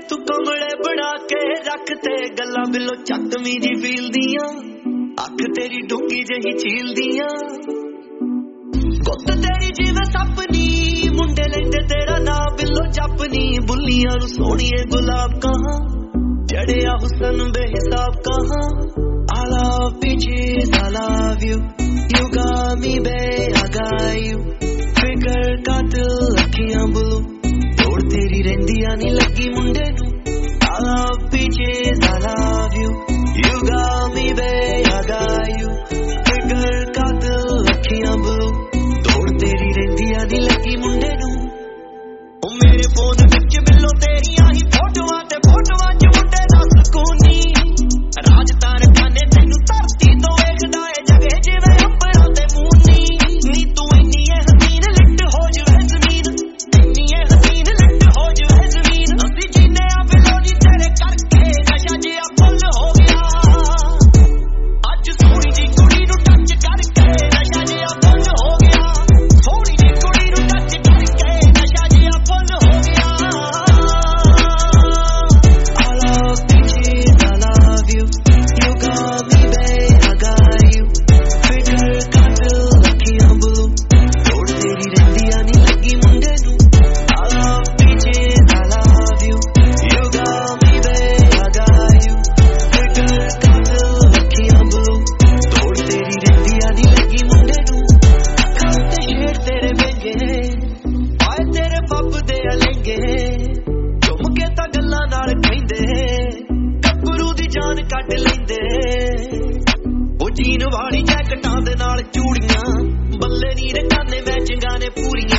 तू कमले बना के रखते गल्लां बिलो चकमी जी फील दियां अख तेरी डूंगी जही झील दियां गुत्त तेरी जिवें सपनी मुंडे लेंदे तेरा ना बिलो जपनी बुल्लियां नूं सोहणीए गुलाब कहां चढ़िया हुसन बेहिसाब कहां I love beaches, I love you You got me babe, I got you Figure कातिल अखियां blue तोड़ तेरी रहिंदियां नी लगी मुंडे नूं I love beaches, I love you You got me babe, I got you Figure कातिल अखियां blue तोड़ तेरी रहिंदियां नी लगी मुंडे नूं ओ मेरे फोन विच बिलो तेरियां ही फोटोआं ते फोटोआं च मुंडे दा सकूनी राज तार खाने तैनू धरती तो वेखदा ए जगे जिवें अंबरां ते मूनी नी तू इन्नी ए हसीन लिट हो जवे ज़मीन इन्नी ए हसीन लिट हो जवे ज़मीन असीं जीने आ बिलो नी तेरे करके नशा जिहा फुल हो गया अज सोहणी जी कुड़ी नूं टच करके नशा जिहा फुल हो गया सोहणी जी कुड़ी नूं टच करके नशा जिहा फुल हो गया I love beaches, I love you You got me babe, I got you Figure कातिल अखियां blue तोड़ तेरी रहिंदियां नी लगी मुंडे नूं I love beaches, I love you You got me babe, I got you Figure कातिल अखियां blue तोड़ तेरी रहिंदियां नी लगी मुंडे नूं अखां ते शेर तेरे महंगे आए तेरे पब दे अलंगे झुम के तां गल्लां नाल कहंदे ਗੱਭਰੂ ਦੀ ਜਾਨ ਕੱਢ ਲੈਂਦੇ ਉਹ ਜੀਨ ਵਾਲੀ ਜੈਕਟਾਂ ਦੇ ਨਾਲ ਚੂੜੀਆਂ ਬੱਲੇ ਨੀ ਰਕਾਨੇ ਮੈਚਿੰਗਾਂ ਨੇ ਪੂਰੀਆਂ